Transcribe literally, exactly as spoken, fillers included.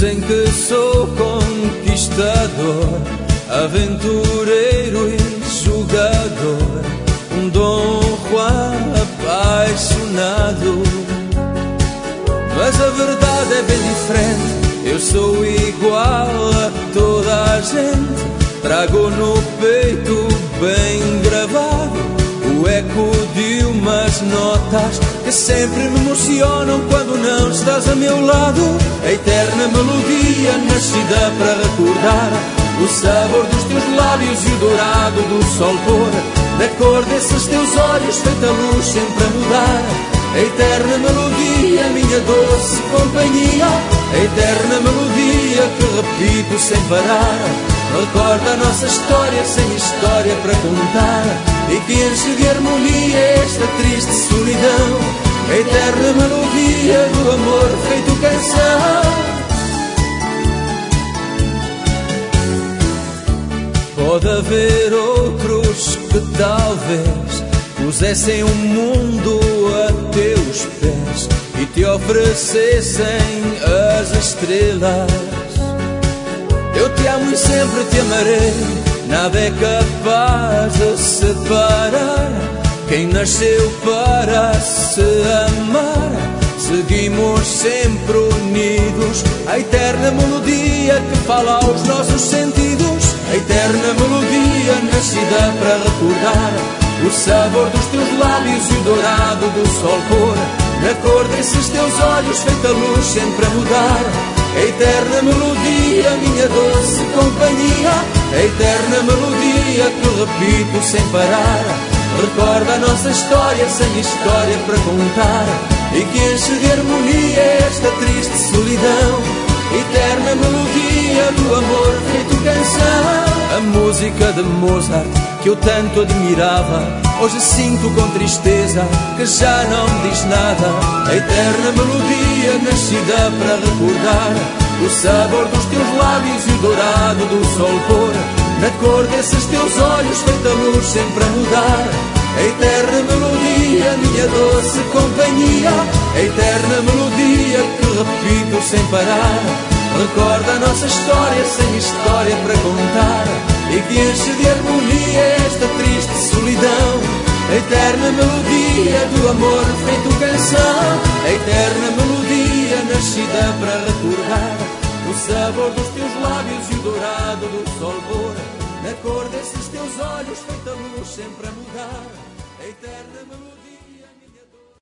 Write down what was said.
Dizem que sou conquistador, aventureiro e jogador, um Dom Juan apaixonado. Mas a verdade é bem diferente, eu sou igual a toda a gente. Trago no peito bem gravado o eco de umas notas que sempre me emocionam quando não estás a meu lado. A eterna melodia nascida para recordar o sabor dos teus lábios e o dourado do sol pôr, da cor desses teus olhos feita luz sempre a mudar. A eterna melodia, minha doce companhia, a eterna melodia que repito sem parar. Recorda a nossa história sem história para contar e que enche de harmonia esta triste solidão. A eterna melodia do amor feito canção. Pode haver outros que talvez pusessem o mundo a teus pés e te oferecessem as estrelas. Eu te amo e sempre te amarei, nada é capaz de separar quem nasceu para se amar. Seguimos sempre unidos, a eterna melodia que fala aos nossos sentidos. A eterna melodia nascida para recordar o sabor dos teus lábios e o dourado do sol pôr, na cor desses teus olhos feita luz sempre a mudar. A eterna melodia, minha doce companhia, a eterna melodia que repito sem parar. Recorda a nossa história sem história para contar e que enche de harmonia esta triste solidão. Eterna melodia do amor feito canção. A música de Mozart que eu tanto admirava, hoje sinto com tristeza que já não me diz nada. A eterna melodia nascida para recordar o sabor dos teus lábios e o dourado do sol pôr, na cor desses teus olhos feita luz sempre a mudar. A eterna melodia, minha doce companhia, a eterna melodia que repito sem parar. Recorda a nossa história sem história para contar e que enche de harmonia esta triste solidão. A eterna melodia do amor feito canção. A eterna melodia nascida para recordar o sabor dos teus lábios e o dourado do sol pôr, na cor desses teus olhos feita luz sempre a mudar.